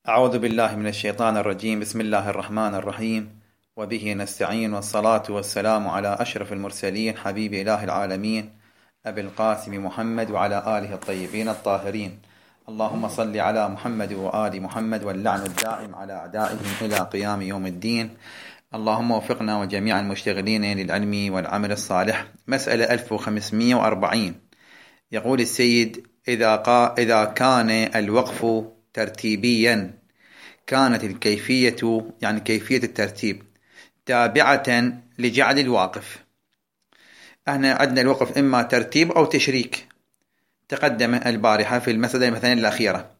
أعوذ بالله من الشيطان الرجيم. بسم الله الرحمن الرحيم، وبه نستعين، والصلاة والسلام على أشرف المرسلين حبيب إله العالمين أبي القاسم محمد وعلى آله الطيبين الطاهرين. اللهم صل على محمد وآل محمد، واللعن الدائم على أعدائهم إلى قيام يوم الدين. اللهم وفقنا وجميع المشتغلين للعلم والعمل الصالح. مسألة 1540، يقول السيد: إذا كان الوقف ترتيبيا كانت الكيفية، يعني كيفية الترتيب، تابعة لجعل الواقف. احنا عندنا الوقف إما ترتيب أو تشريك، تقدم البارحة في المسألة مثلا الأخيرة.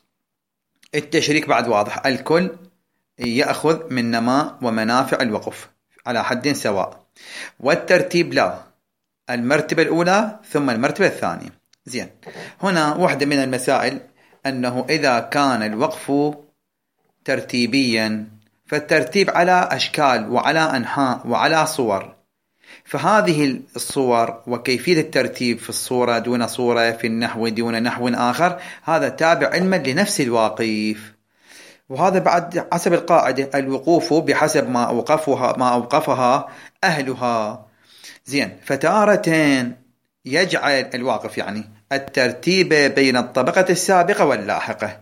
التشريك بعد واضح، الكل يأخذ من نماء ومنافع الوقف على حد سواء، والترتيب لا، المرتبة الأولى ثم المرتبة الثانية. زين، هنا واحدة من المسائل أنه إذا كان الوقف ترتيبيا فالترتيب على أشكال وعلى أنحاء وعلى صور، فهذه الصور وكيفية الترتيب في الصورة دون صورة، في النحو دون نحو آخر، هذا تابع علما لنفس الواقف. وهذا بعد حسب القاعدة: الوقوف بحسب ما أوقفها أهلها. زين، فتارة يجعل الواقف يعني الترتيب بين الطبقة السابقة واللاحقة،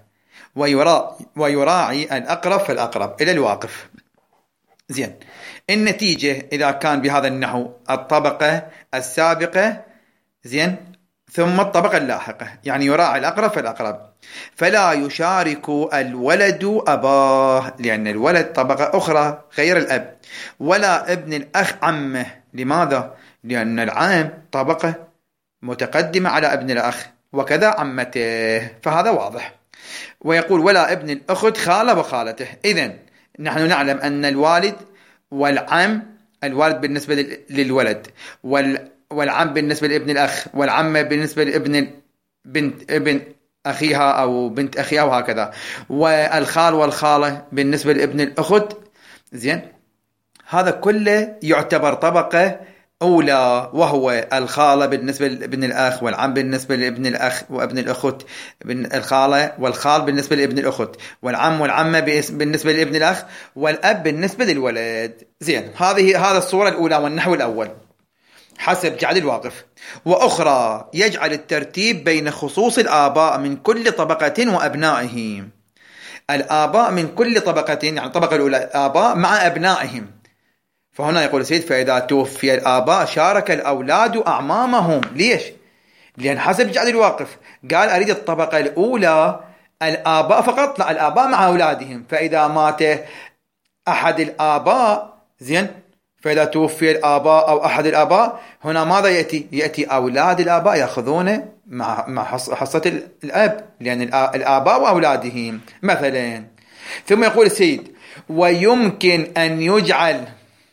ويراعي الأقرب فالأقرب إلى الواقف. زين، النتيجة إذا كان بهذا النحو الطبقة السابقة زين ثم الطبقة اللاحقة، يعني يراعي الأقرب فالأقرب، فلا يشارك الولد أباه، لأن الولد طبقة أخرى غير الأب، ولا ابن الأخ عمه. لماذا؟ لأن العم طبقة متقدمة على ابن الأخ، وكذا عمته، فهذا واضح. ويقول: ولا ابن الأخت خالة وخالته. إذن نحن نعلم أن الوالد والعم، الوالد بالنسبة للولد، والعم بالنسبة لابن الأخ، والعمة بالنسبة لابن ابن أخيها أو بنت أخيها، وهكذا، والخال والخالة بالنسبة لابن الأخت. زين، هذا كله يعتبر طبقة أولى، وهو الخالة بالنسبة لابن الأخ، والعم بالنسبة لابن الأخ وابن الأخت، الخالة والخال بالنسبة لابن الأخت، والعم والعمة بالنسبة لابن الأخ، والأب بالنسبة للولد. زين، هذا الصورة الأولى والنحو الأول حسب جعل الواقف. وأخرى يجعل الترتيب بين خصوص الآباء من كل طبقة وأبنائهم. الآباء من كل طبقة، يعني الطبقة الأولى الآباء مع أبنائهم. فهنا يقول السيد: فإذا توفي الآباء شارك الأولاد أعمامهم. ليش؟ لأن حسب جعل الواقف قال: أريد الطبقة الأولى الآباء فقط، لا، الآباء مع أولادهم. فإذا مات أحد الآباء، زين، فإذا توفي الآباء أو أحد الآباء، هنا ماذا يأتي أولاد الآباء يأخذون مع حصة الأب، لأن الآباء وأولادهم مثلا. ثم يقول السيد: ويمكن أن يجعل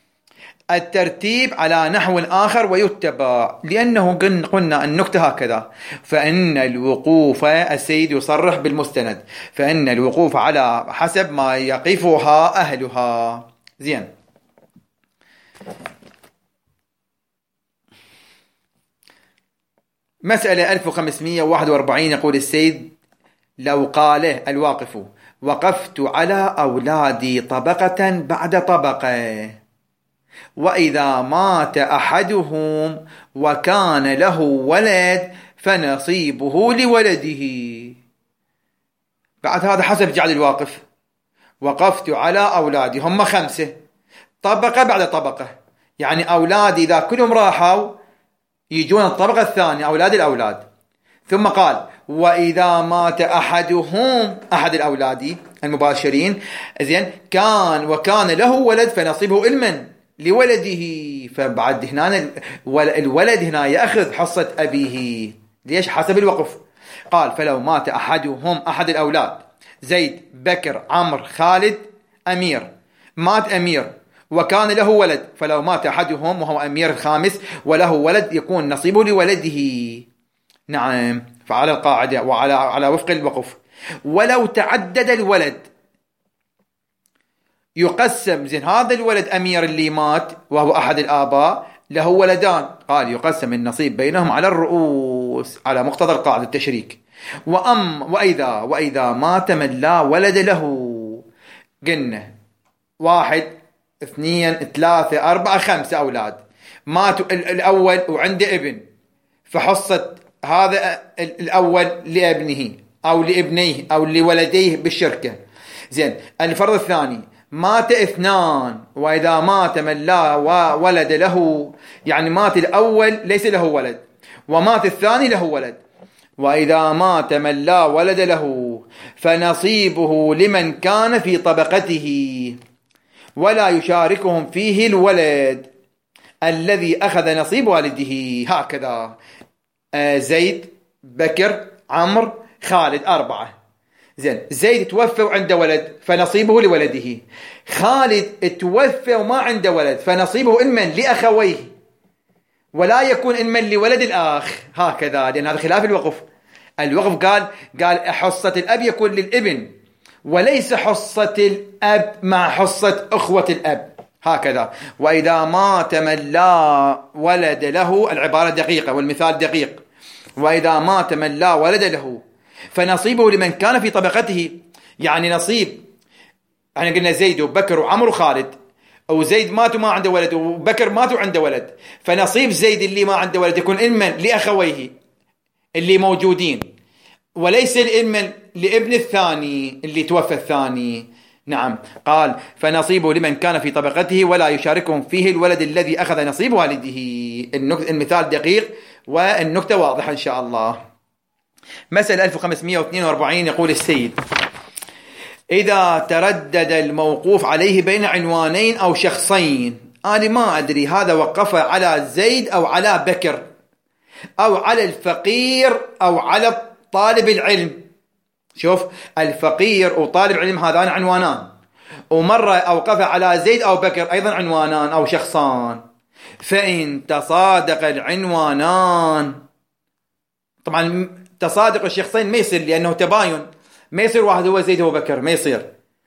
الترتيب على نحو آخر ويتبع، لأنه قلنا النكتة هكذا: فإن الوقوف، السيد يصرح بالمستند، فإن الوقوف على حسب ما يقفها أهلها. زين، مسألة 1541، يقول السيد: لو قال الواقف: وقفت على أولادي طبقة بعد طبقة، وإذا مات أحدهم وكان له ولد فنصيبه لولده. بعد هذا حسب جعل الواقف: وقفت على أولادي، هم 5، طبقة بعد طبقة، يعني أولادي إذا كلهم راحوا يجون الطبقة الثانية، أولاد الأولاد. ثم قال: وإذا مات أحدهم، أحد الأولاد المباشرين، زين، وكان له ولد فنصيبه علما لولده. فبعد هنا الولد هنا يأخذ حصة أبيه. ليش؟ حسب الوقف. قال: فلو مات أحدهم، أحد الأولاد، زيد، بكر، عمرو، خالد، أمير، مات أمير وكان له ولد، فلو مات أحدهم وهو أمير الخامس وله ولد يكون نصيبه لولده. نعم، فعلى القاعدة وعلى وفق الوقف. ولو تعدد الولد يقسم. زين، هذا الولد أمير اللي مات وهو أحد الآباء له ولدان، قال: يقسم النصيب بينهم على الرؤوس، على مقتضى القاعدة التشريك. وإذا مات من لا ولد له، قلنا 1 2 3 4 5 أولاد، ماتوا الأول وعنده ابن، فحصة هذا الأول لابنه أو لابنيه أو لولديه بالشركة. زين، الفرض الثاني مات 2، وإذا مات من لا ولد له، يعني مات الأول ليس له ولد ومات الثاني له ولد. وإذا مات من لا ولد له فنصيبه لمن كان في طبقته ولا يشاركهم فيه الولد الذي أخذ نصيب والده. هكذا زيد، بكر، عمرو، خالد، 4. زين، زيد توفى وعنده ولد فنصيبه لولده. خالد توفى وما عنده ولد فنصيبه إما لأخويه ولا يكون إما لولد الآخ. هكذا، لأن هذا خلاف الوقف. الوقف قال حصة الأب يكون للابن وليس حصة الأب مع حصة أخوة الأب. هكذا. وإذا مات من لا ولد له، العبارة دقيقة والمثال دقيق. وإذا مات من لا ولد له فنصيبه لمن كان في طبقته، يعني نصيب، احنا قلنا زيد وبكر وعمر وخالد، أو زيد مات وما عنده ولد وبكر مات وعنده ولد، فنصيب زيد اللي ما عنده ولد يكون إما لأخويه اللي موجودين وليس إما لابن الثاني اللي توفى الثاني. نعم، قال فنصيبه لمن كان في طبقته ولا يشاركهم فيه الولد الذي أخذ نصيب والده. المثال دقيق والنكتة واضحة إن شاء الله. مسألة 1542 يقول السيد: إذا تردد الموقوف عليه بين عنوانين أو شخصين، أنا ما أدري هذا وقف على زيد أو على بكر أو على الفقير أو على طالب العلم. شوف، الفقير وطالب العلم هذان عنوانان، ومرة أوقف على زيد أو بكر أيضا عنوانان أو شخصان. فإن تصادق العنوانان، طبعا تصادق الشخصين ما يصير لأنه تباين، ما يصير واحد هو زيد هو بكر، ما يصير،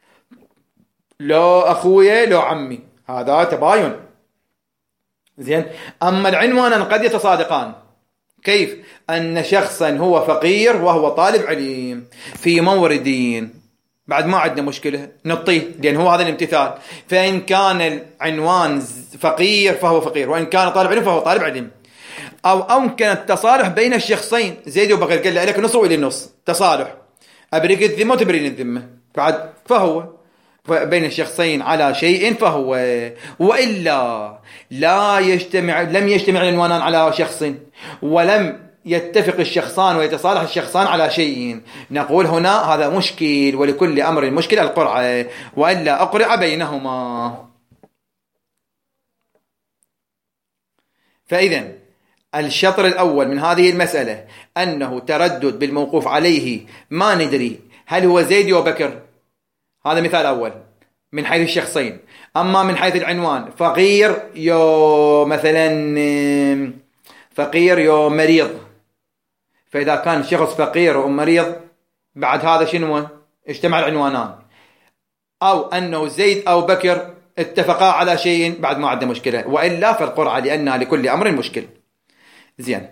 لو أخويا لو عمي، هذا تباين. زين، أما العنوانان قد يتصادقان. كيف؟ أن شخصا هو فقير وهو طالب علم في موردين، بعد ما عندنا مشكلة نطيه، لأن هو هذا الامتثال. فإن كان العنوان فقير فهو فقير، وإن كان طالب علم فهو طالب علم. أو أمكن التصالح بين الشخصين، زيد وبكر، قال لك نص وإلي النص، تصالح، أبريك الذمة وتبرين الذمة، بعد فهو بين الشخصين على شيء فهو. وإلا لم يجتمع العنوانان على شخص ولم يتفق الشخصان ويتصالح الشخصان على شيء، نقول هنا هذا مشكل، ولكل أمر مشكل القرعة، وإلا أقرع بينهما. فإذا الشطر الأول من هذه المسألة أنه تردد بالموقوف عليه، ما ندري هل هو زيد وبكر، هذا مثال أول من حيث الشخصين. أما من حيث العنوان، فقير يو مثلا فقير يو مريض، فإذا كان شخص فقير ومريض بعد هذا شنو؟ اجتمع العنوانان. أو أنه زيد أو بكر اتفقا على شيء، بعد ما عنده مشكلة، وإلا فالقرعة لأنها لكل أمر مشكل. زين،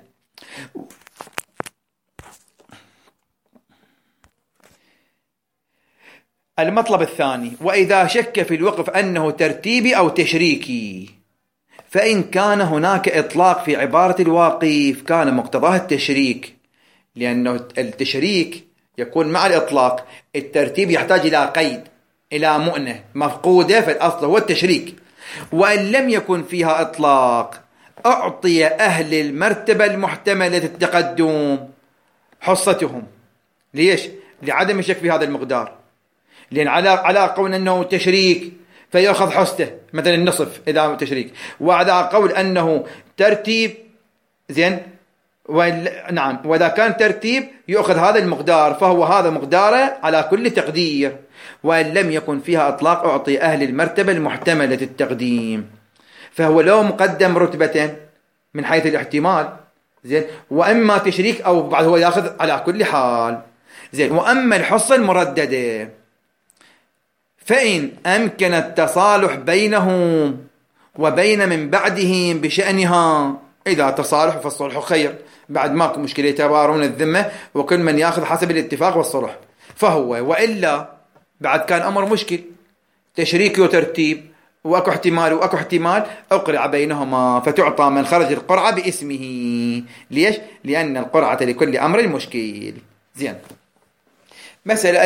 المطلب الثاني: وإذا شك في الوقف أنه ترتيبي أو تشريكي، فإن كان هناك إطلاق في عبارة الواقف كان مقتضاه التشريك، لأنه التشريك يكون مع الإطلاق، الترتيب يحتاج إلى قيد، إلى مؤنة مفقودة، فالأصل هو التشريك. وإن لم يكن فيها إطلاق أعطي أهل المرتبة المحتملة التقدم حصتهم. ليش؟ لعدم الشك في هذا المقدار، لأن على قول أنه تشريك فيأخذ حصته مثلا النصف إذا تشريك، وعلى قول أنه ترتيب. زين، نعم، وإذا كان ترتيب يأخذ هذا المقدار، فهو هذا مقداره على كل تقدير. وإن لم يكن فيها إطلاق أعطي أهل المرتبة المحتملة التقديم، فهو لو مقدم رتبة من حيث الاحتمال. زين، وإما تشريك أو بعد هو يأخذ على كل حال. زين، وأما الحصة المرددة فإن أمكن التصالح بينهم وبين من بعدهم بشأنها، إذا تصالح فالصلح خير، بعد ماكو مشكلة، يتبارون الذمة وكل من ياخذ حسب الاتفاق والصلح. فهو وإلا بعد كان أمر مشكل، تشريك وترتيب واكو احتمال واكو احتمال، اقرع بينهما فتعطى من خرج القرعة باسمه. ليش؟ لأن القرعة لكل أمر مشكل. زين. مسألة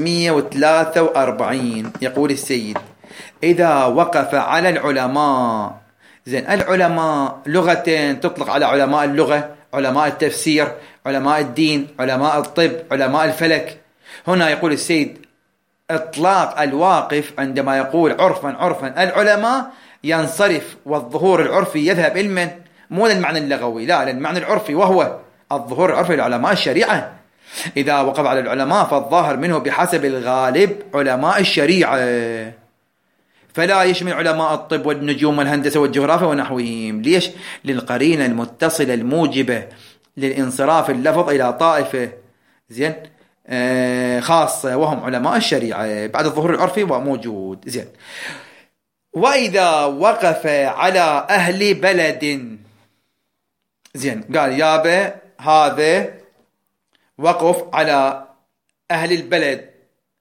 1543 يقول السيد: إذا وقف على العلماء. زين، العلماء لغة تطلق على علماء اللغة، علماء التفسير، علماء الدين، علماء الطب، علماء الفلك. هنا يقول السيد: إطلاق الواقف عندما يقول عرفا العلماء ينصرف، والظهور العرفي يذهب إلى مو للمعنى اللغوي، لا، للمعنى العرفي، وهو الظهور العرفي لعلماء الشريعة. إذا وقف على العلماء فالظاهر منه بحسب الغالب علماء الشريعة، فلا يشمل علماء الطب والنجوم والهندسة والجغرافيا ونحوهم. ليش؟ للقرينة المتصلة الموجبة للانصراف اللفظ إلى طائفة زين خاصة، وهم علماء الشريعة بعد الظهور العرفي وموجود. زين. وإذا وقف على أهل بلد. زين، قال يابا هذا وقف على أهل البلد،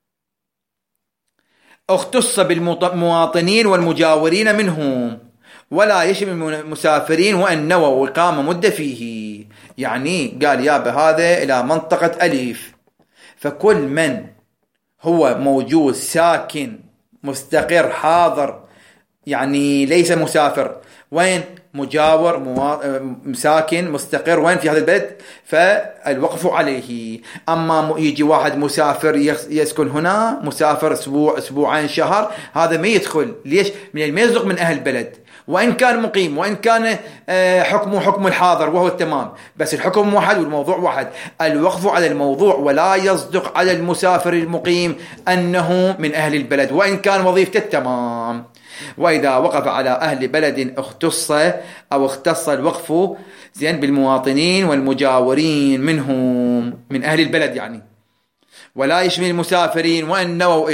اختص بالمواطنين والمجاورين منهم، ولا يشمل المسافرين وأن نووا إقامة مدة فيه. يعني قال يابا هذا إلى منطقة أليف، فكل من هو موجود ساكن مستقر حاضر، يعني ليس مسافر، وين مجاور ساكن مستقر وين في هذا البلد، فالوقف عليه. أما يجي واحد مسافر يسكن هنا، مسافر أسبوع أسبوعين شهر، هذا ما يدخل. ليش؟ من ما يصدق من أهل البلد، وإن كان مقيم، وإن كان حكمه حكم الحاضر وهو التمام، بس الحكم واحد والموضوع واحد. الوقف على الموضوع، ولا يصدق على المسافر المقيم أنه من أهل البلد وإن كان وظيفته التمام. وإذا وقف على أهل بلد اختص الوقف زين بالمواطنين والمجاورين منهم، من أهل البلد يعني، ولا يشمل المسافرين وأن نووا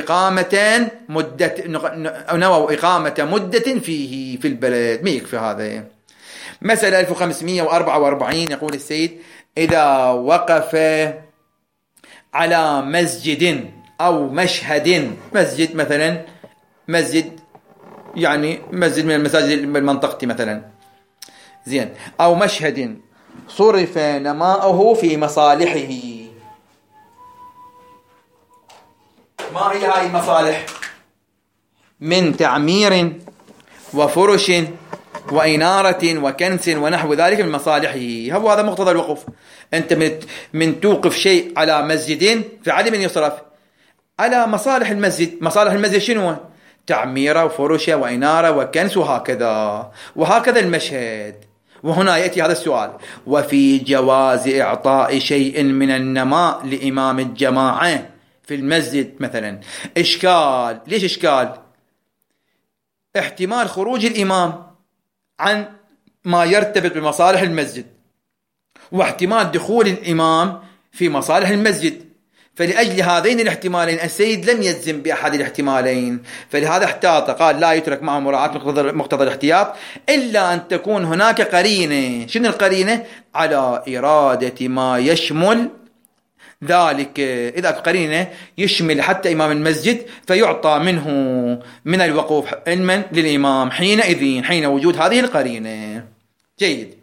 إقامة مدة فيه في البلد. ما يكفي هذا. مسألة 1544 يقول السيد: إذا وقف على مسجد أو مشهد، مسجد مثلا، مسجد يعني مسجد من المساجد بالمنطقة مثلا، زين، أو مشهد صرف نماؤه في مصالحه. ما هي هاي المصالح؟ من تعمير وفرش وإنارة وكنس ونحو ذلك من مصالحه. هو هذا مقتضى الوقف. أنت من توقف شيء على مسجد فعلي من يصرف على مصالح المسجد. مصالح المسجد شنو؟ تعميرة وفرشة وإنارة وكنس وهكذا المشهد. وهنا يأتي هذا السؤال: وفي جواز إعطاء شيء من النماء لإمام الجماعة في المسجد مثلا. إشكال. ليش إشكال؟ احتمال خروج الإمام عن ما يرتبط بمصالح المسجد، واحتمال دخول الإمام في مصالح المسجد. فلأجل هذين الاحتمالين السيد لم يجزم بأحد الاحتمالين، فلهذا احتاط، قال لا يترك معه مراعاة مقتضى الاحتياط إلا أن تكون هناك قرينة. شنو القرينة؟ على إرادة ما يشمل ذلك. إذا قرينة يشمل حتى إمام المسجد فيعطى منه من الوقوف علما للإمام حينئذ، حين وجود هذه القرينة. جيد.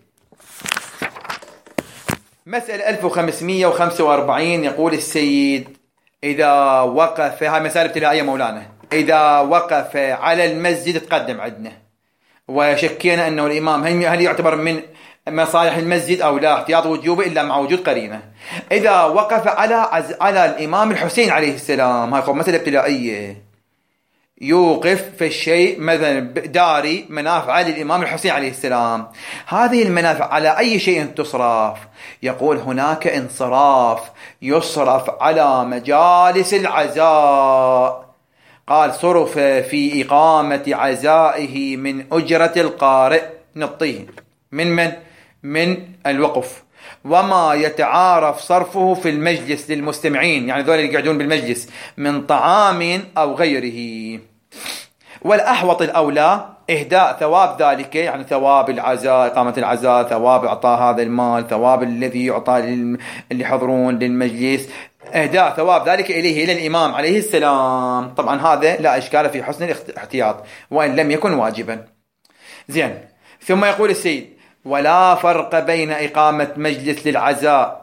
مسألة 1545 يقول السيد: إذا وقف، هاي مسألة ابتدائية مولانا، إذا وقف على المسجد، تقدم عندنا وشكينا أنه الإمام هل يعتبر من مصالح المسجد أو لا، احتياط وجوبه إلا مع وجود قرينة. إذا وقف على الإمام الحسين عليه السلام، هاي مسألة ابتدائية، يوقف في الشيء مثلا داري منافع للإمام الحسين عليه السلام، هذه المنافع على أي شيء تصرف؟ يقول هناك انصراف يصرف على مجالس العزاء. قال: صرف في إقامة عزائه من أجرة القارئ، نطيه من الوقف، وما يتعارف صرفه في المجلس للمستمعين، يعني ذول اللي يقعدون بالمجلس، من طعام أو غيره. والأحوط الأولى إهداء ثواب ذلك، يعني ثواب العزاء، إقامة العزاء، ثواب إعطاء هذا المال، ثواب الذي يعطى اللي يحضرون للمجلس، إهداء ثواب ذلك إليه إلى الإمام عليه السلام. طبعا هذا لا إشكال في حسن الاحتياط وإن لم يكن واجبا. زين. ثم يقول السيد: ولا فرق بين إقامة مجلس للعزاء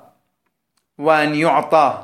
وأن يعطى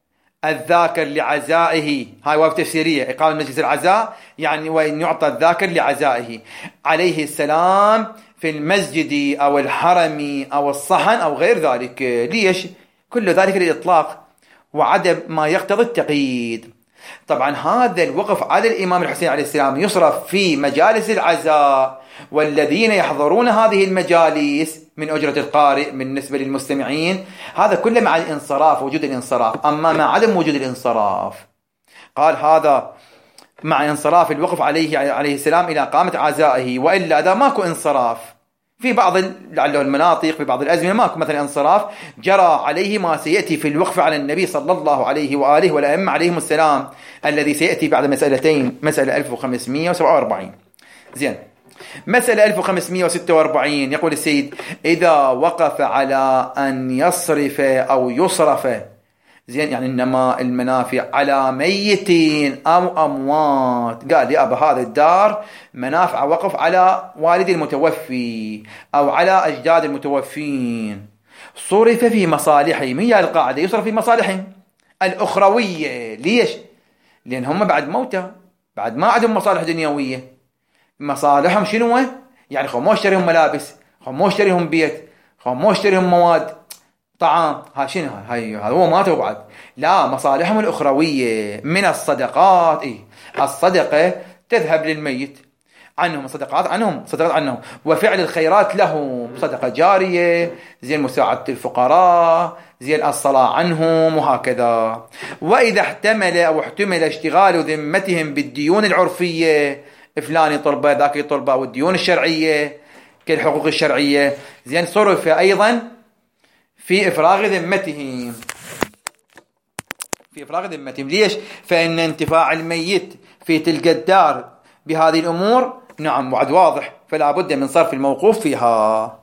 الذاكر لعزائه. هاي واو تفسيرية. إقامة مجلس العزاء يعني وأن يعطى الذاكر لعزائه عليه السلام في المسجد أو الحرم أو الصحن أو غير ذلك. ليش؟ كل ذلك للإطلاق وعدم ما يقتضي التقييد. طبعا هذا الوقف على الإمام الحسين عليه السلام يصرف في مجالس العزاء والذين يحضرون هذه المجالس من أجرة القارئ بالنسبة للمستمعين، هذا كله مع الانصراف، وجود الانصراف. أما مع عدم وجود الانصراف قال هذا مع انصراف الوقف عليه السلام إلى قامة عزائه، وإلا إذا ماكو انصراف في بعض لعله المناطق في بعض الأزمنة ماكو مثلا انصراف، جرى عليه ما سيأتي في الوقف على النبي صلى الله عليه وآله والأئمة عليهم السلام الذي سيأتي بعد مسألتين، مسألة 1547. زين. مسألة 1546 يقول السيد: إذا وقف على أن يصرف أو يصرف، زين، يعني إنما المنافع على ميتين أو أموات. قال يا أبا هذا الدار منافع وقف على والد المتوفي أو على أجداد المتوفين، صرف في مصالحهم. هي القاعدة، يصرف في مصالحهم الأخروية. ليش؟ لأن هم بعد موتى، بعد ما عندهم مصالح دنيوية. مصالحهم شنو؟ يعني خو مو اشتريهم ملابس، خو مو اشتريهم بيت، خو مو اشتريهم مواد طعام. ها شنو؟ هاي هذا هو ماتوا بعد. لا، مصالحهم الأخروية من الصدقات. الصدقة تذهب للميت عنهم، صدقات عنهم، صدقات عنهم، وفعل الخيرات لهم، صدقة جارية، زين، مساعدة الفقراء، زين، الصلاة عنهم، وهكذا. وإذا احتمل اشتغال ذمتهم بالديون العرفية، فلان طلبة ذاك طلبة، والديون الشرعية كالحقوق الشرعية، زين، صرف أيضا في إفراغ ذمتهم، في إفراغ ذمتهم. ليش؟ فإن انتفاع الميت في تلك الدار بهذه الأمور نعم وعد واضح، فلا بد من صرف الموقوف فيها.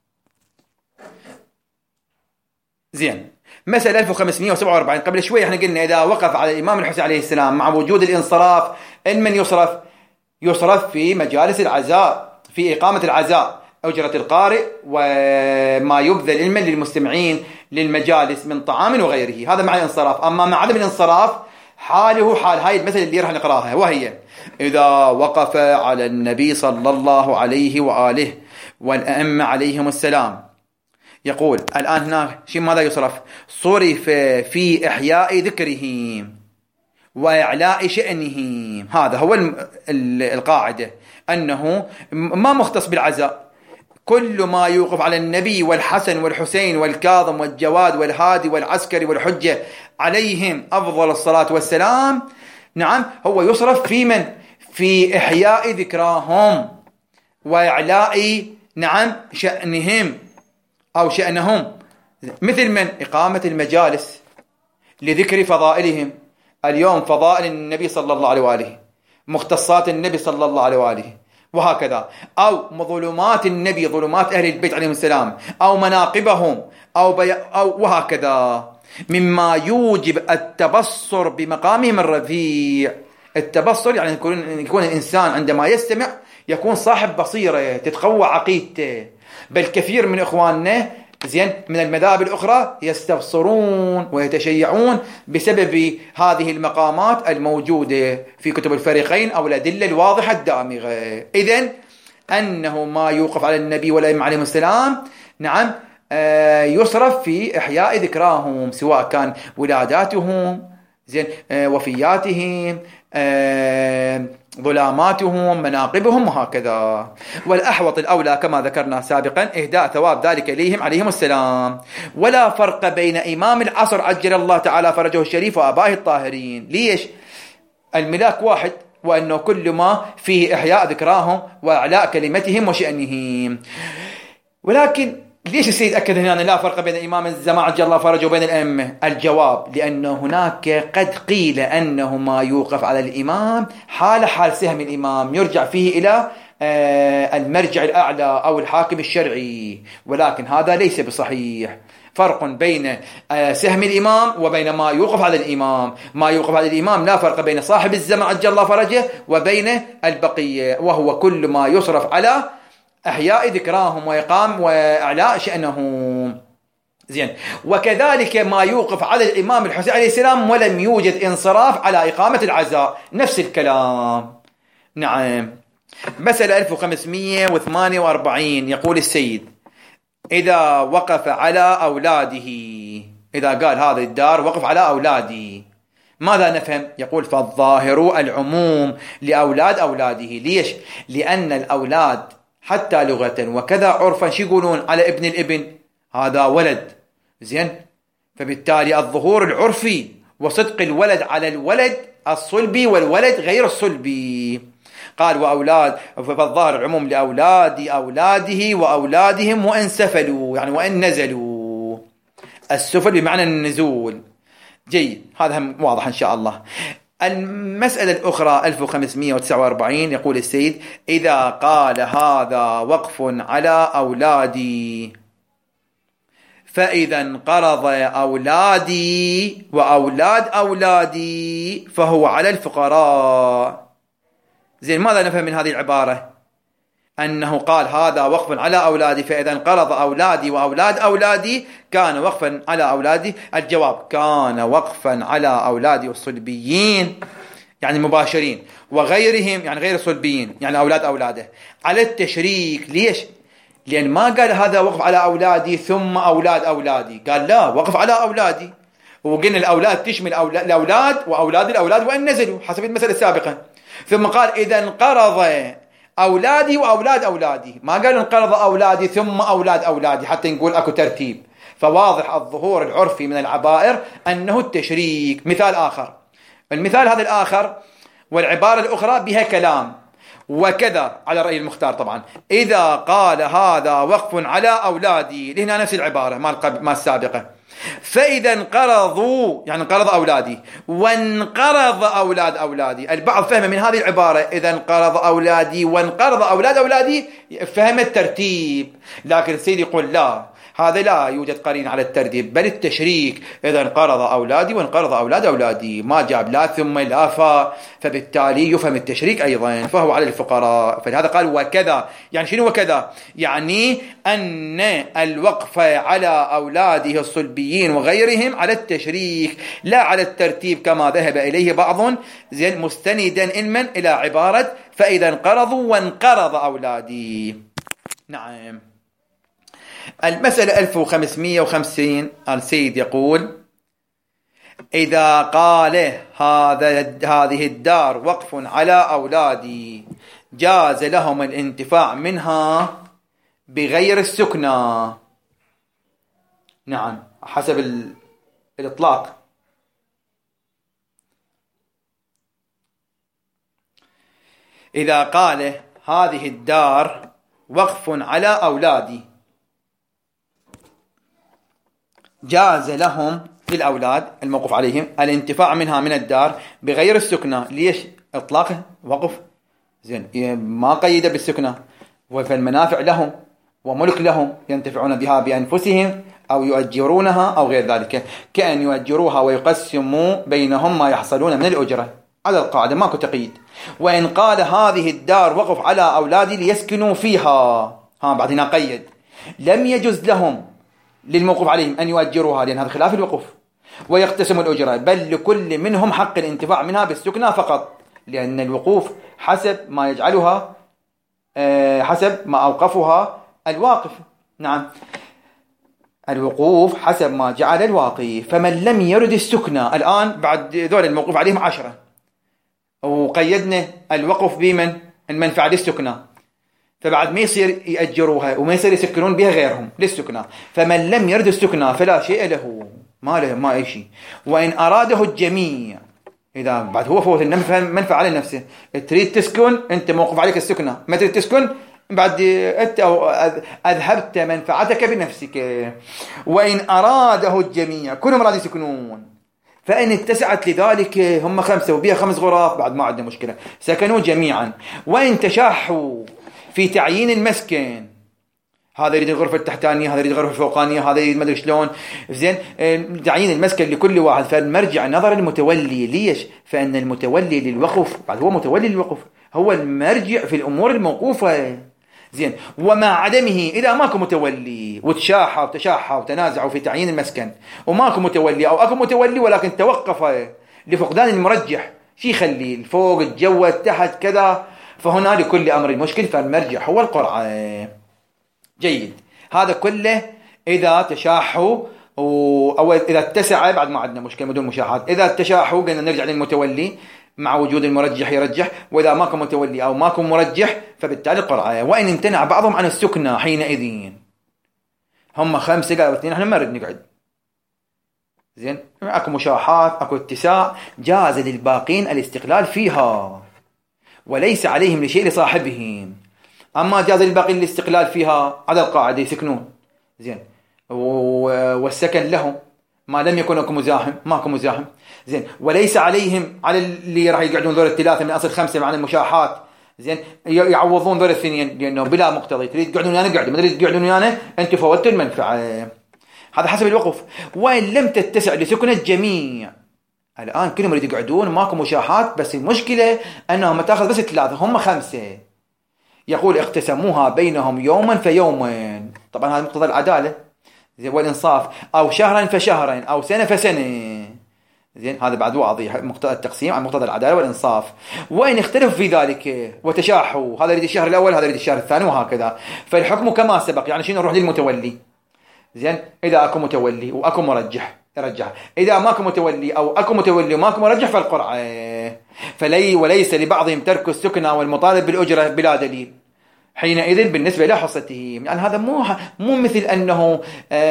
زين. مسألة 1547 قبل شوي احنا قلنا إذا وقف على الإمام الحسين عليه السلام مع وجود الانصراف، إن من يصرف في مجالس العزاء، في إقامة العزاء، أجرة القارئ وما يبذل علما للمستمعين للمجالس من طعام وغيره، هذا مع الانصراف. أما مع عدم الانصراف حاله حال هاي المثل اللي راح نقراها، وهي إذا وقف على النبي صلى الله عليه وآله والأئمة عليهم السلام. يقول الآن هنا ماذا يصرف؟ صرف في إحياء ذكرهم وإعلاء شأنهم. هذا هو القاعدة، أنه ما مختص بالعزاء، كل ما يوقف على النبي والحسن والحسين والكاظم والجواد والهادي والعسكري والحجة عليهم أفضل الصلاة والسلام، نعم، هو يصرف في من؟ في إحياء ذكراهم وإعلاء نعم شأنهم أو شأنهم، مثل من؟ إقامة المجالس لذكر فضائلهم. اليوم فضائل النبي صلى الله عليه وآله، مختصات النبي صلى الله عليه وآله، وهكذا، أو ظلمات النبي، ظلمات أهل البيت عليهم السلام، أو مناقبهم، أو وهكذا، مما يوجب التبصر بمقامهم الرفيع. التبصر يعني يكون الإنسان عندما يستمع يكون صاحب بصيرة، تتقوى عقيدته. بل كثير من إخواننا زين من المذاهب الأخرى يستبصرون ويتشيعون بسبب هذه المقامات الموجودة في كتب الفريقين أو الأدلة الواضحة الدامغة. إذن أنه ما يوقف على النبي والأئمة عليهم السلام نعم يصرف في إحياء ذكراهم، سواء كان ولاداتهم، زين، وفياتهم، ظلاماتهم، مناقبهم، وهكذا. والأحوط الأولى كما ذكرنا سابقا إهداء ثواب ذلك إليهم عليهم السلام. ولا فرق بين إمام العصر عجل الله تعالى فرجه الشريف وآبائه الطاهرين. ليش؟ الملاك واحد، وأنه كل ما فيه إحياء ذكراهم وإعلاء كلمتهم وشأنهم. ولكن ليش السيد أكد هنا لا فرق بين الإمام الزمان عجل الله فرجه وبين الأئمة؟ الجواب: لأن هناك قد قيل أنه ما يوقف على الإمام حال سهم الإمام يرجع فيه إلى المرجع الأعلى أو الحاكم الشرعي، ولكن هذا ليس بصحيح. فرق بين سهم الإمام وبين ما يوقف على الإمام. ما يوقف على الإمام لا فرق بين صاحب الزمن عجل الله فرجه وبين البقية، وهو كل ما يصرف على أحياء ذكراهم وإقام وإعلاء شأنهم. زين. وكذلك ما يوقف على الإمام الحسين عليه السلام ولم يوجد انصراف على إقامة العزاء، نفس الكلام. نعم. مسألة 1548 يقول السيد: إذا وقف على أولاده، إذا قال هذا الدار وقف على أولادي، ماذا نفهم؟ يقول: فالظاهر العموم لأولاد أولاده. ليش؟ لأن الأولاد حتى لغة وكذا عرفا شو يقولون على ابن الابن؟ هذا ولد. زين. فبالتالي الظهور العرفي وصدق الولد على الولد الصلبي والولد غير الصلبي. قال: وأولاد، فالظاهر العموم لأولاد أولاده وأولادهم وإن سفلوا، يعني وإن نزلوا. السفل بمعنى النزول. جيد، هذا هم واضح إن شاء الله. المسألة الأخرى 1549 يقول السيد: إذا قال هذا وقف على أولادي، فإذا انقرض أولادي وأولاد أولادي فهو على الفقراء. زين، ماذا نفهم من هذه العبارة؟ أنه قال هذا وقف على أولادي، فإذا انقرض أولادي وأولاد أولادي كان وقفا على أولادي. الجواب: كان وقفا على أولادي والصلبيين يعني المباشرين، وغيرهم يعني غير الصلبيين يعني أولاد أولاده، على التشريك. ليش؟ لأن ما قال هذا وقف على أولادي ثم أولاد أولادي، قال لا، وقف على أولادي. وقلنا الأولاد تشمل الأولاد وأولاد الأولاد وإن نزلوا حسب المسألة السابقة. ثم قال: إذا انقرض أولادي وأولاد أولادي، ما قال انقرض أولادي ثم أولاد أولادي حتى نقول أكو ترتيب. فواضح الظهور العرفي من العبائر أنه التشريك. مثال آخر، المثال هذا الآخر والعبارة الأخرى بها كلام. وكذا على رأي المختار طبعا: إذا قال هذا وقف على أولادي، لهنا نفس العبارة ما السابقة. فإذا انقرضوا يعني انقرض أولادي وانقرض أولاد أولادي. البعض فهم من هذه العبارة إذا انقرض أولادي وانقرض أولاد أولادي فهم الترتيب، لكن السيد يقول لا، هذا لا يوجد قرين على الترتيب بل التشريك. إذا انقرض أولادي وانقرض أولاد أولادي، ما جاب لا ثم لا فبالتالي يفهم التشريك أيضا، فهو على الفقراء. فلهذا قال وكذا. يعني شنو وكذا؟ يعني أن الوقف على أولاده الصلبيين وغيرهم على التشريك لا على الترتيب كما ذهب إليه بعض، زين، مستندا علما إلى عبارة فإذا انقرضوا وانقرض أولادي. نعم. المسألة 1550 السيد يقول: إذا قال هذه الدار وقف على أولادي جاز لهم الانتفاع منها بغير السكنى. نعم، حسب الإطلاق. إذا قال هذه الدار وقف على أولادي جاز لهم للأولاد الموقوف عليهم الانتفاع منها من الدار بغير السكنى. ليش إطلاقه وقف؟ زين، ما قيد بالسكنى. فالمنافع لهم وملك لهم ينتفعون بها بأنفسهم أو يؤجرونها أو غير ذلك، كأن يؤجروها ويقسموا بينهم ما يحصلون من الأجرة على القاعدة، ماكو تقييد. وإن قال هذه الدار وقف على أولادي ليسكنوا فيها، بعد هنا قيد، لم يجوز لهم للموقوف عليهم أن يؤجروها، لأن هذا خلاف الوقوف، ويقتسموا الأجرة، بل لكل منهم حق الانتفاع منها بالسكنى فقط، لأن الوقوف حسب ما يجعلها حسب ما أوقفها الواقف. نعم، الوقوف حسب ما جعل الواقف. فمن لم يرد السكنى، الآن بعد ذول الموقوف عليهم 10، وقيدنا الوقف بمن المنفعة للسكنى، فبعد ما يصير يأجروها وما يصير يسكنون بها غيرهم للسكنى. فمن لم يرد السكنى فلا شيء له، ما أي شيء. وإن أراده الجميع، إذا بعد هو فوت المنفعة لنفسه، تريد تسكن أنت موقف عليك السكنى، ما تريد تسكن بعد أنت أذهبت منفعتك بنفسك. وإن أراده الجميع كلهم راد يسكنون، فإن اتسعت لذلك هم 5 وبيها 5 غرف بعد ما عندنا مشكلة، سكنوا جميعا. وإن تشاحوا في تعيين المسكن، هذا يريد الغرفة التحتانية، هذا يريد الغرفة الفوقانية، هذا يريد ما ادري شلون، زين، تعيين المسكن لكل واحد، فالمرجع نظر المتولي. ليش؟ فإن المتولي للوقف، بعد هو متولي للوقف، هو المرجع في الأمور الموقوفة. زين، ومع عدمه إذا ماكو متولي وتشاحوا وتنازعوا في تعيين المسكن وماكو متولي، أو أكو متولي ولكن توقف لفقدان المرجح، شي يخلي الفوق الجو تحت كذا، فهنا لكل أمر مشكل، فالمرجع هو القرعة. جيد، هذا كله إذا تشاحوا أو إذا اتسع، بعد ما عندنا مشكلة بدون مشاحات. إذا تشاحوا قلنا نرجع للمتولي مع وجود المرجح يرجح، وإذا ماكو متولي أو ماكو مرجح فبالتالي القرعة. وإن امتنع بعضهم عن السكنى حينئذ، هم 5 قالوا 2 احنا ما نريد نقعد، زين، اكو مشاحات اكو اتساع، جاز للباقين الاستقلال فيها وليس عليهم لشيء لصاحبهم. أما جاز للباقين الاستقلال فيها على القاعدة يسكنون، زين، والسكن لهم ما لم يكن اكو مزاحم، ماكو مزاحم، زين، وليس عليهم على اللي راح يقعدون ذول ال3 من أصل 5 مع المشاحات، زين، يعوضون ذول الاثنين لأنه بلا مقتضي، تريد تقعدون ويانا قعدوا، ما تريد تقعدون ويانا أنتم فوتوا المنفعة. هذا حسب الوقف. وإن لم تتسع لسكن الجميع، الآن كلهم يريد يقعدون ماكو مشاحات، بس المشكلة أنهم تأخذ بس 3، هم 5. يقول اقتسموها بينهم يوما فيوما، طبعا هذا مقتضى العدالة والإنصاف، أو شهرا فشهرا، أو سنة فسنة، زين، هذا بعد واضح مقتضى التقسيم عن مقتضى العدالة والإنصاف. وإن اختلفوا في ذلك وتشاحوا، هذا يريد الشهر الأول هذا يريد الشهر الثاني وهكذا، فالحكم كما سبق. يعني شنو؟ نروح للمتولي، زين، إذا أكو متولي وأكو مرجح يرجح، إذا ماكو متولي أو أكو متولي وماكو مرجح فالقرعة. وليس لبعضهم ترك السكنى والمطالب بالأجرة بلا دليل حينئذ بالنسبة إلى حصتهم. يعني هذا مو مثل أنه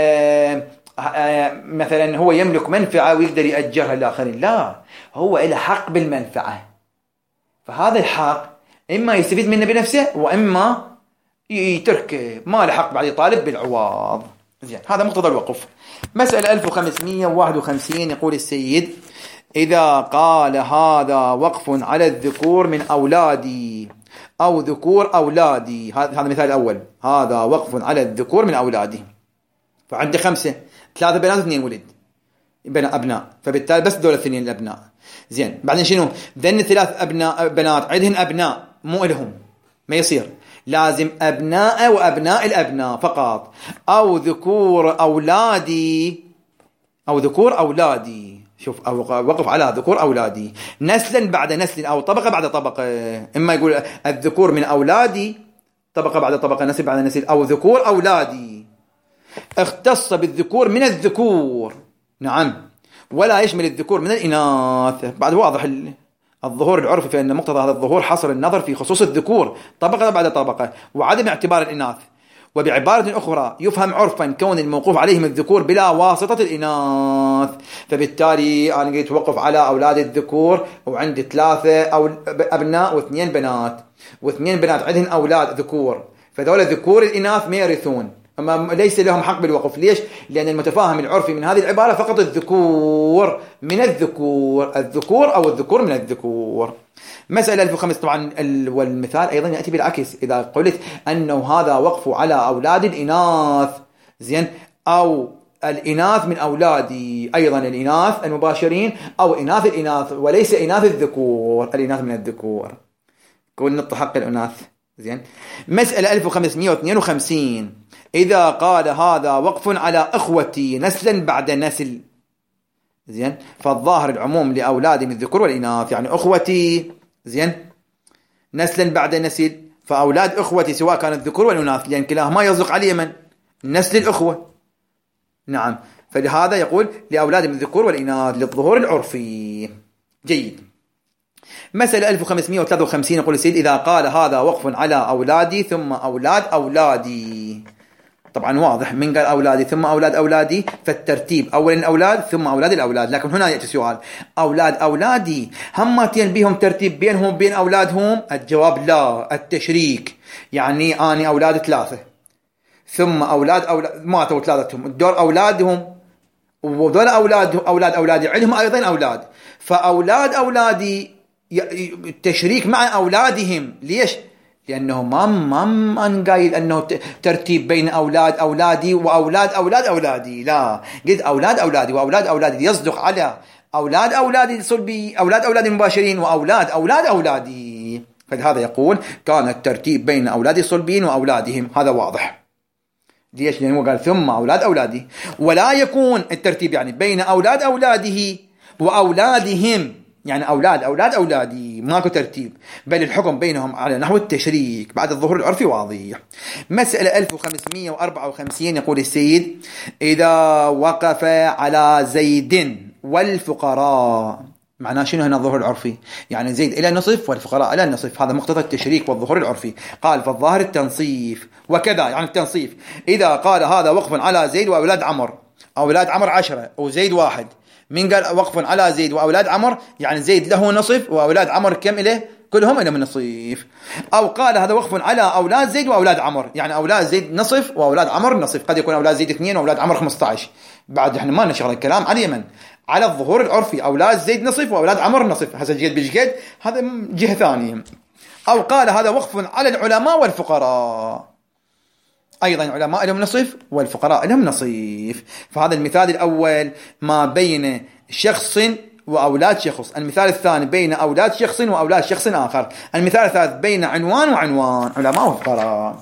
مثلا هو يملك منفعة ويقدر يأجرها للآخرين، لا، هو له حق بالمنفعة، فهذا الحق إما يستفيد منه بنفسه وإما يتركه، ما له حق بعد يطالب بالعوض. زين، هذا مقتضى الوقف. مسألة 1551 يقول السيد: إذا قال هذا وقف على الذكور من أولادي أو ذكور أولادي، هذا مثال الأول، هذا وقف على الذكور من أولادي، فعندي 5، 3 بنات و2 ولد أبناء، فبالتالي بس دول 2 الأبناء. زين، بعدين شنو؟ ذن 3 أبناء بنات عندهن أبناء مو إلهم، ما يصير، لازم أبناء وأبناء الأبناء فقط، أو ذكور أولادي، أو ذكور أولادي. شوف، أو وقف على ذكور أولادي نسلا بعد نسل أو طبقة بعد طبقة، إما يقول الذكور من أولادي طبقة بعد طبقة، نسل بعد نسل، أو ذكور أولادي. اختص بالذكور من الذكور، نعم، ولا يشمل الذكور من الإناث. بعد واضح الظهور العرفي، فإن مقتضى هذا الظهور حصر النظر في خصوص الذكور طبقة بعد طبقة وعدم اعتبار الإناث. وبعبارة أخرى يفهم عرفا كون الموقوف عليهم الذكور بلا واسطة الإناث، فبالتالي أنا قلت وقف على أولاد الذكور وعندي 3 أو أبناء و2 بنات، و2 بنات عندهم أولاد ذكور، فذول ذكور الإناث ما يرثون، أما ليس لهم حق بالوقف. ليش؟ لأن المتفاهم العرفي من هذه العبارة فقط الذكور من الذكور، الذكور أو الذكور من الذكور. مسألة 1500 طبعا، والمثال أيضا يأتي بالعكس، إذا قلت أنه هذا وقف على أولاد الإناث، زين، أو الإناث من أولادي، أيضا الإناث المباشرين أو إناث الإناث وليس إناث الذكور، الإناث من الذكور، كون نط حق الإناث. زين، مسألة 1552 إذا قال هذا وقف على أخوتي نسلا بعد نسل، زين، فالظاهر العموم لأولاد من الذكور والإناث، يعني أخوتي، زين، نسلا بعد نسل، فأولاد أخوتي سواء كان الذكور والإناث، لأن كلاهما يصدق على من نسل الأخوة، نعم، فلهذا يقول لأولاد من الذكور والإناث للظهور العرفي. جيد. مسألة 1553 يقول السيد: إذا قال هذا وقف على أولادي ثم أولاد أولادي، طبعا واضح، من قال أولادي ثم أولاد أولادي، فالترتيب أولا الأولاد ثم أولاد الأولاد. لكن هنا يأتي سؤال، أولاد أولادي همتين بهم ترتيب بينهم وبين أولادهم؟ الجواب لا، التشريك. يعني أنا أولاد 3 ثم أولاد ماتوا 3، الدور أولادهم، وذول أولاد أولادي عندهم أيضا أولاد، فأولاد أولادي التشريك مع أولادهم. ليش؟ لأنه ما قايل أنه ترتيب بين أولاد أولادي وأولاد أولاد أولادي، لا، قلت أولاد أولادي وأولاد أولادي يصدق على أولاد أولادي الصلبي، أولاد أولادي المباشرين، وأولاد أولاد أولادي. فلهذا يقول كان الترتيب بين أولادي الصلبيين وأولادهم، هذا واضح. ليش؟ لأنه قال ثم أولاد أولادي، ولا يكون الترتيب يعني بين أولاد أولاده وأولادهم، يعني أولاد أولاد أولادي، ماكو ترتيب، بل الحكم بينهم على نحو التشريك بعد الظهور العرفي واضح. مسألة 1554 يقول السيد: إذا وقف على زيد والفقراء. معناه شنو هنا الظهور العرفي؟ يعني زيد إلى نصف والفقراء إلى نصف، هذا مقتضى التشريك والظهور العرفي. قال فالظاهر التنصيف، وكذا يعني التنصيف إذا قال هذا وقف على زيد وأولاد عمر، أولاد عمر 10 وزيد 1. من قال وقف على زيد وأولاد عمر؟ يعني زيد له نصف وأولاد عمر كم إليه؟ كلهم إلى من نصف. أو قال هذا وقف على أولاد زيد وأولاد عمر، يعني أولاد زيد نصف وأولاد عمر نصف، قد يكون أولاد زيد 2 وأولاد عمر 15. بعد إحنا ما نشغل الكلام على اليمن، على الظهور العرفي أولاد زيد نصف وأولاد عمر نصف، هذا جد بجد، هذا جهة ثانية. أو قال هذا وقف على العلماء والفقراء، أيضا علماء لهم نصف والفقراء لهم نصف. فهذا المثال الأول ما بين شخص وأولاد شخص، المثال الثاني بين أولاد شخص وأولاد شخص آخر، المثال الثالث بين عنوان وعنوان، علماء وفقراء.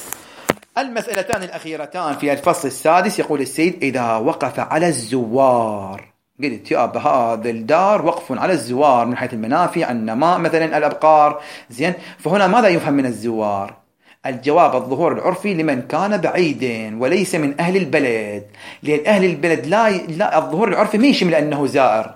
المسألتان الأخيرتان في الفصل السادس يقول السيد: إذا وقف على الزوار. قلت يا أبا هذا الدار وقف على الزوار من حيث المنافع، النماء مثلا، الأبقار، زين. فهنا ماذا يفهم من الزوار؟ الجواب الظهور العرفي لمن كان بعيدا وليس من أهل البلد، لأن أهل البلد لا الظهور العرفي ما يشمل أنه زائر.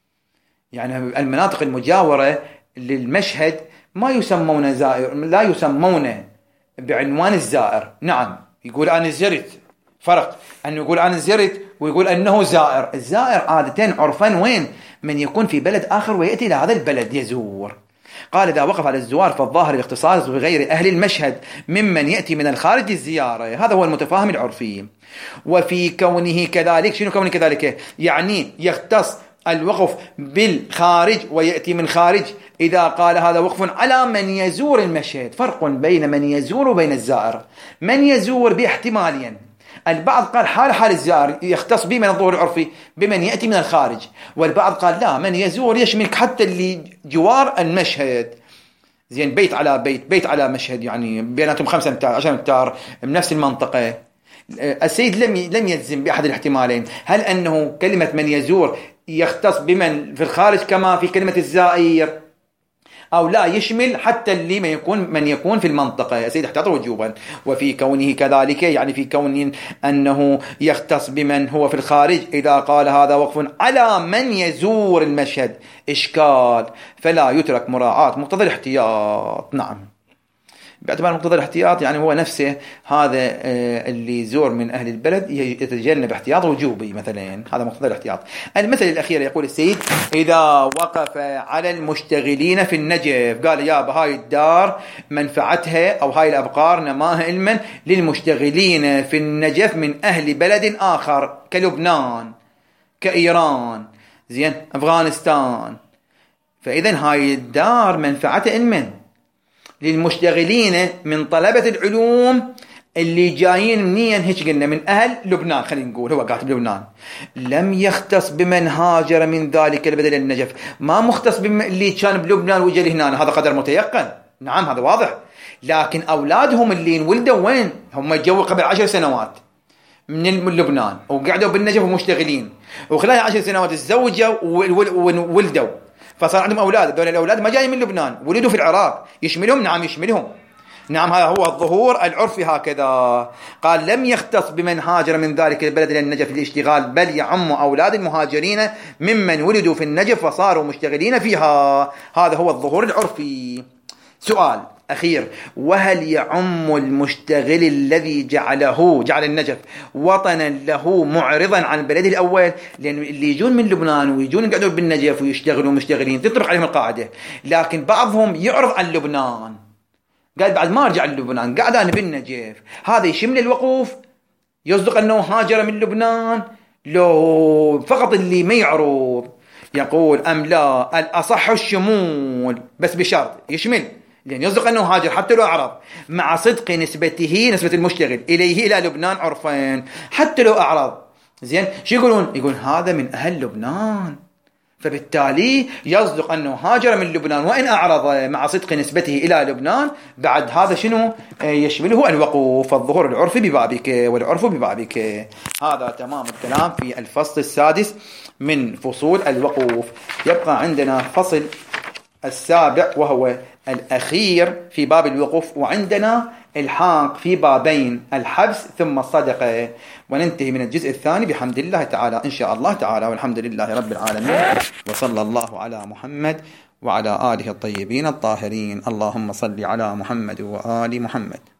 يعني المناطق المجاورة للمشهد ما يسمون زائر، لا يسمون بعنوان الزائر. نعم، يقول أنا زرت، فرق أنه يقول أنا زرت ويقول أنه زائر. الزائر عادة عرفا وين؟ من يكون في بلد آخر ويأتي إلى هذا البلد يزور. قال إذا وقف على الزوار فالظاهر الاختصاص بغير أهل المشهد ممن يأتي من الخارج الزيارة، هذا هو المتفاهم العرفي. وفي كونه كذلك، شنو كونه كذلك؟ يعني يختص الوقف بالخارج ويأتي من خارج. إذا قال هذا وقف على من يزور المشهد، فرق بين من يزور وبين الزائر. من يزور باحتمالين، البعض قال حال الزائر يختص به من الظهور العرفي بمن يأتي من الخارج، والبعض قال لا، من يزور يشمل حتى اللي جوار المشهد، زين، بيت على بيت على مشهد، يعني بيناتهم 5 أمتار 10 أمتار من نفس المنطقة. السيد لم يجزم بأحد الاحتمالين، هل أنه كلمة من يزور يختص بمن في الخارج كما في كلمة الزائر، أو لا يشمل حتى اللي من يكون في المنطقة. يا سيدي احتاط وجوبا. وفي كونه كذلك يعني في كون أنه يختص بمن هو في الخارج، إذا قال هذا وقف على من يزور المشهد إشكال، فلا يترك مراعاة مقتضى الاحتياط. نعم، باعتبار مقتضى الاحتياط يعني هو نفسه هذا اللي يزور من أهل البلد يتجنب احتياط وجوبي مثلا، هذا مقتضى الاحتياط. المثل الأخير يقول السيد: إذا وقف على المشتغلين في النجف. قال يا بهاي الدار منفعتها أو هاي الأبقار نماها علما للمشتغلين في النجف من أهل بلد آخر كلبنان، كإيران، زين، أفغانستان. فإذن هاي الدار منفعتها علما للمشتغلين من طلبة العلوم اللي جايين منين؟ هيك قلنا من أهل لبنان، خلينا نقول هو قاعد بلبنان. لم يختص بمن هاجر من ذلك البلد النجف، ما مختص بمن اللي كان بلبنان وجا لهنا، هذا قدر متيقن. نعم هذا واضح. لكن أولادهم اللي انولدوا وين؟ هم جوا قبل 10 سنوات من لبنان وقعدوا بالنجف ومشتغلين، وخلال 10 سنوات تزوجوا وولدوا، فصار عندهم أولاد. دول الأولاد ما جاي من لبنان، ولدوا في العراق. يشملهم؟ نعم يشملهم. نعم هذا هو الظهور العرفي هكذا. قال لم يختص بمن هاجر من ذلك البلد إلى النجف للاشتغال، بل يعم أولاد المهاجرين ممن ولدوا في النجف وصاروا مشتغلين فيها. هذا هو الظهور العرفي. سؤال: أخير. وهل يعم المشتغل الذي جعل النجف وطنا له معرضا عن البلد الأول؟ لأن اللي يجون من لبنان ويجون يقعدون بالنجف ويشتغلوا مشتغلين تطرق عليهم القاعدة، لكن بعضهم يعرض عن لبنان، قال بعد ما رجع للبنان قاعد أنا بالنجف، هذا يشمل الوقوف؟ يصدق أنه هاجر من لبنان؟ لو فقط اللي ما يعرض. يقول أم لا، الأصح الشمول بس بشرط يشمل، لأن يصدق أنه هاجر حتى لو أعرض، مع صدق نسبة المشتغل إليه إلى لبنان عرفين حتى لو أعرض. زين شو يقولون؟ يقول هذا من أهل لبنان، فبالتالي يصدق أنه هاجر من لبنان وإن أعرض مع صدق نسبته إلى لبنان. بعد هذا شنو يشمله؟ الوقوف، الظهور العرفي ببابك والعرف ببابك. هذا تمام الكلام في الفصل السادس من فصول الوقوف. يبقى عندنا فصل السابع وهو الأخير في باب الوقوف، وعندنا الحاق في بابين، الحبس ثم الصدقة، وننتهي من الجزء الثاني بحمد الله تعالى إن شاء الله تعالى. والحمد لله رب العالمين، وصلى الله على محمد وعلى آله الطيبين الطاهرين. اللهم صل على محمد وآل محمد.